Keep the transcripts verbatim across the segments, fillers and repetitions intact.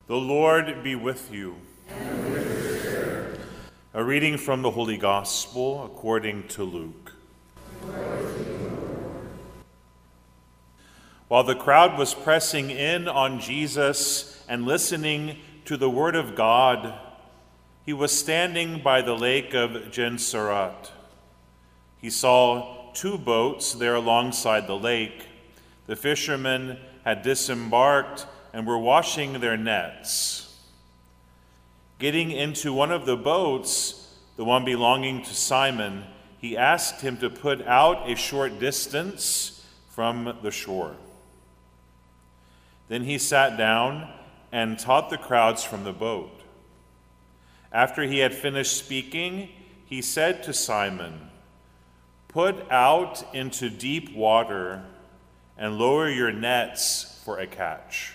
The Lord be with you. And with your spirit. A reading from the Holy Gospel according to Luke. Glory to you, Lord. While the crowd was pressing in on Jesus and listening to the word of God, he was standing by the lake of Gennesaret. He saw two boats there alongside the lake. The fishermen had disembarked and were washing their nets. Getting into one of the boats, the one belonging to Simon, he asked him to put out a short distance from the shore. Then he sat down and taught the crowds from the boat. After he had finished speaking, he said to Simon, "Put out into deep water and lower your nets for a catch."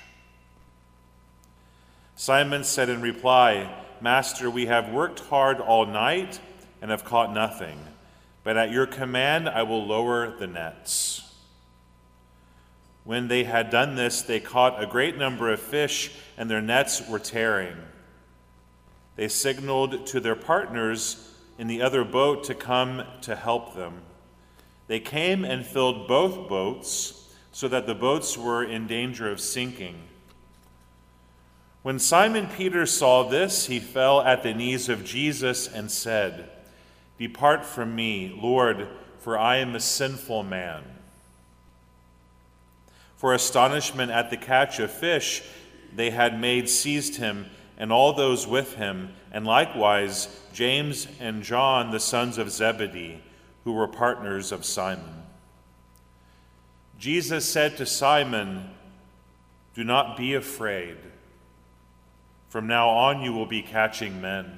Simon said in reply, "Master, we have worked hard all night and have caught nothing, but at your command I will lower the nets." When they had done this, they caught a great number of fish, and their nets were tearing. They signaled to their partners in the other boat to come to help them. They came and filled both boats, so that the boats were in danger of sinking. When Simon Peter saw this, he fell at the knees of Jesus and said, "Depart from me, Lord, for I am a sinful man." For astonishment at the catch of fish they had made seized him and all those with him, and likewise James and John, the sons of Zebedee, who were partners of Simon. Jesus said to Simon, "Do not be afraid. From now on you will be catching men."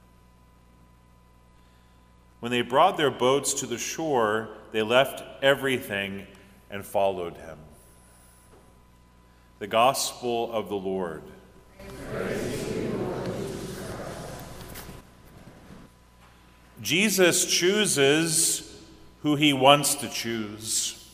When they brought their boats to the shore, they left everything and followed him. The Gospel of the Lord. Praise to you, Lord Jesus Christ. Jesus chooses who he wants to choose.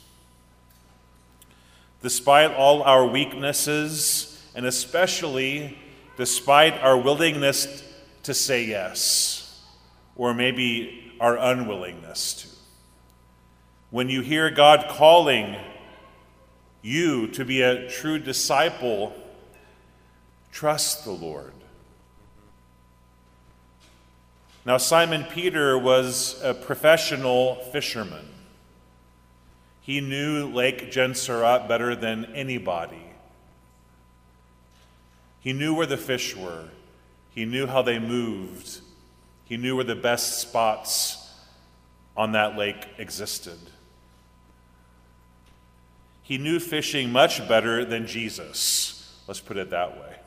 Despite all our weaknesses, and especially despite our willingness to say yes, or maybe our unwillingness to. When you hear God calling you to be a true disciple, trust the Lord. Now, Simon Peter was a professional fisherman. He knew Lake Gennesaret better than anybody. He knew where the fish were. He knew how they moved. He knew where the best spots on that lake existed. He knew fishing much better than Jesus. Let's put it that way.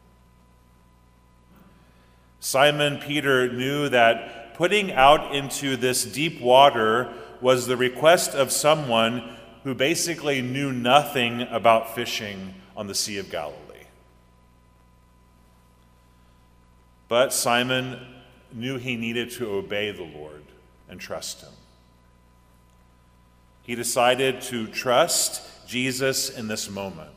Simon Peter knew that putting out into this deep water was the request of someone who basically knew nothing about fishing on the Sea of Galilee. But Simon knew he needed to obey the Lord and trust him. He decided to trust Jesus in this moment.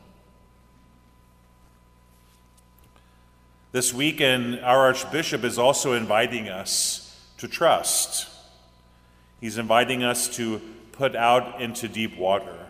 This weekend, our Archbishop is also inviting us to trust. He's inviting us to put out into deep water.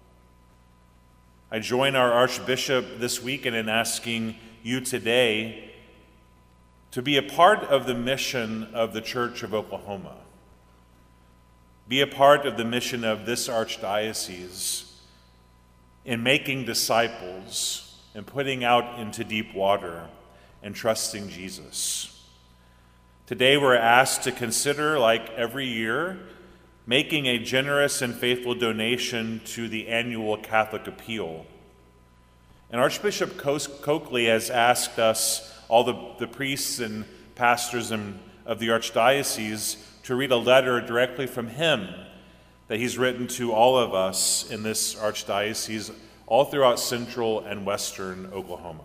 I join our Archbishop this weekend in asking you today to be a part of the mission of the Church of Oklahoma. Be a part of the mission of this archdiocese in making disciples and putting out into deep water and trusting Jesus. Today we're asked to consider, like every year, making a generous and faithful donation to the annual Catholic Appeal. And Archbishop Coakley has asked us, all the, the priests and pastors and, of the Archdiocese, to read a letter directly from him that he's written to all of us in this Archdiocese, all throughout central and western Oklahoma.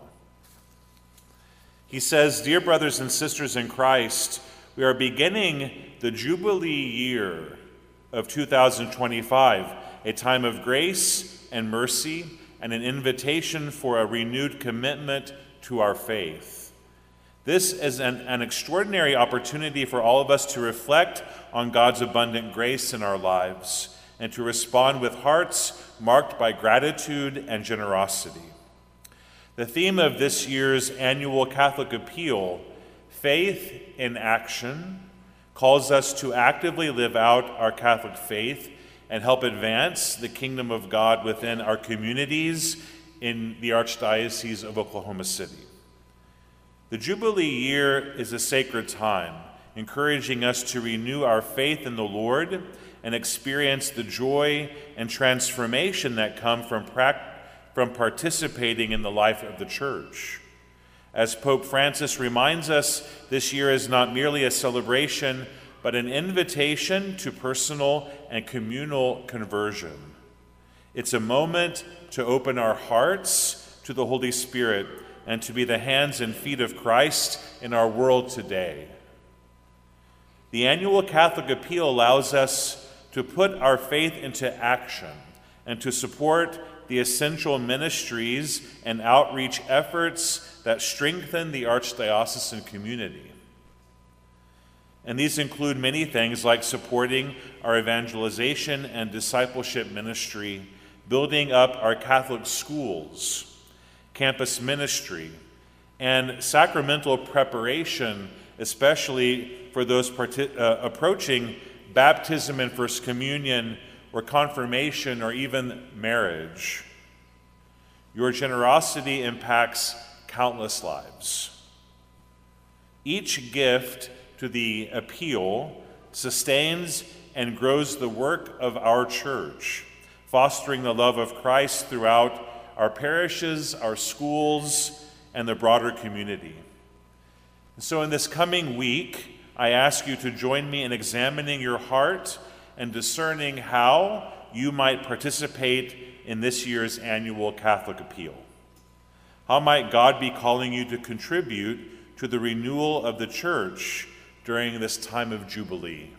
He says, "Dear brothers and sisters in Christ, we are beginning the Jubilee year of two thousand twenty-five, a time of grace and mercy and an invitation for a renewed commitment to our faith. This is an, an extraordinary opportunity for all of us to reflect on God's abundant grace in our lives and to respond with hearts marked by gratitude and generosity. The theme of this year's annual Catholic Appeal, Faith in Action, calls us to actively live out our Catholic faith and help advance the kingdom of God within our communities in the Archdiocese of Oklahoma City. The Jubilee year is a sacred time, encouraging us to renew our faith in the Lord and experience the joy and transformation that come from, pra- from participating in the life of the Church. As Pope Francis reminds us, this year is not merely a celebration, but an invitation to personal and communal conversion. It's a moment to open our hearts to the Holy Spirit and to be the hands and feet of Christ in our world today. The annual Catholic Appeal allows us to put our faith into action and to support the essential ministries and outreach efforts that strengthen the archdiocesan community. And these include many things like supporting our evangelization and discipleship ministry, building up our Catholic schools, campus ministry, and sacramental preparation, especially for those part- uh, approaching baptism and First Communion or confirmation or even marriage. Your generosity impacts countless lives. Each gift to the appeal sustains and grows the work of our church, fostering the love of Christ throughout our parishes, our schools, and the broader community. And so in this coming week, I ask you to join me in examining your heart and discerning how you might participate in this year's annual Catholic Appeal. How might God be calling you to contribute to the renewal of the Church during this time of Jubilee?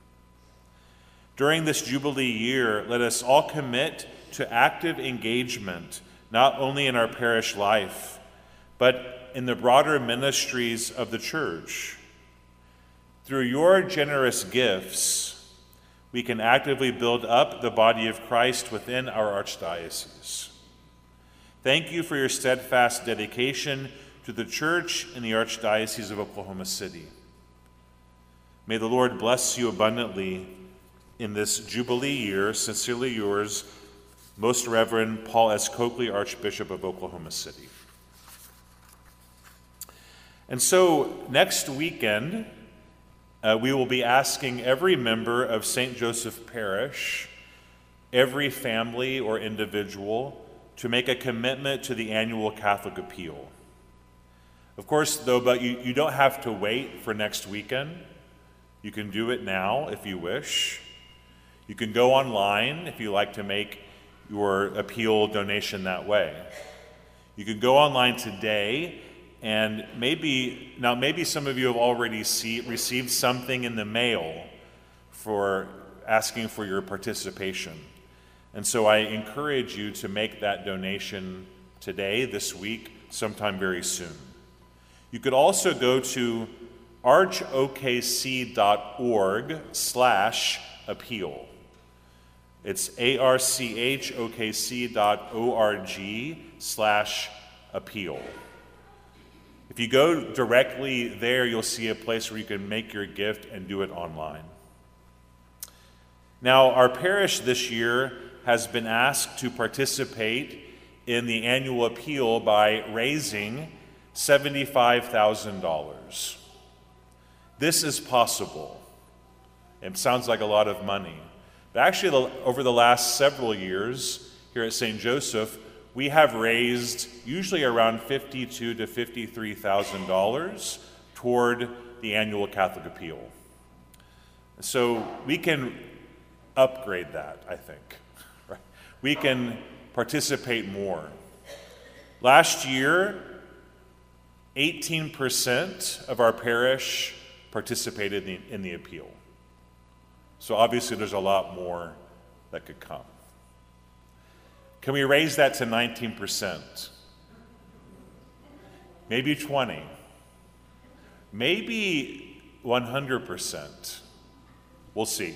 During this Jubilee year, let us all commit to active engagement, not only in our parish life, but in the broader ministries of the Church. Through your generous gifts, we can actively build up the body of Christ within our archdiocese. Thank you for your steadfast dedication to the Church in the Archdiocese of Oklahoma City. May the Lord bless you abundantly in this Jubilee year. Sincerely yours, Most Reverend Paul S. Coakley, Archbishop of Oklahoma City. And so next weekend, uh, we will be asking every member of Saint Joseph Parish, every family or individual, to make a commitment to the annual Catholic Appeal. Of course, though, but you, you don't have to wait for next weekend. You can do it now if you wish. You can go online if you like to make your appeal donation that way. You can go online today, and maybe, now maybe some of you have already see, received something in the mail for asking for your participation. And so I encourage you to make that donation today, this week, sometime very soon. You could also go to archokc.org slash appeal. It's archokc.org slash appeal. If you go directly there, you'll see a place where you can make your gift and do it online. Now, our parish this year has been asked to participate in the annual appeal by raising seventy-five thousand dollars. This is possible. It sounds like a lot of money. But actually, over the last several years here at Saint Joseph, we have raised usually around fifty-two thousand to fifty-three thousand dollars toward the annual Catholic Appeal. So we can upgrade that, I think. Right? We can participate more. Last year, eighteen percent of our parish participated in the, in the appeal. So obviously there's a lot more that could come. Can we raise that to nineteen percent? maybe twenty, maybe one hundred percent. We'll see.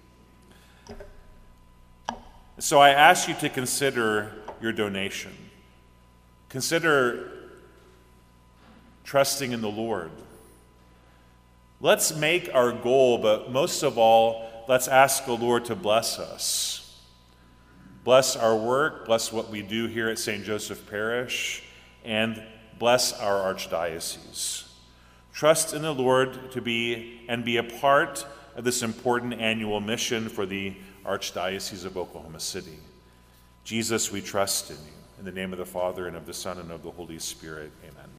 So I ask you to consider your donation. Consider trusting in the Lord. Let's make our goal, but most of all, let's ask the Lord to bless us. Bless our work, bless what we do here at Saint Joseph Parish, and bless our archdiocese. Trust in the Lord to be and be a part of this important annual mission for the Archdiocese of Oklahoma City. Jesus, we trust in you. In the name of the Father, and of the Son, and of the Holy Spirit, amen.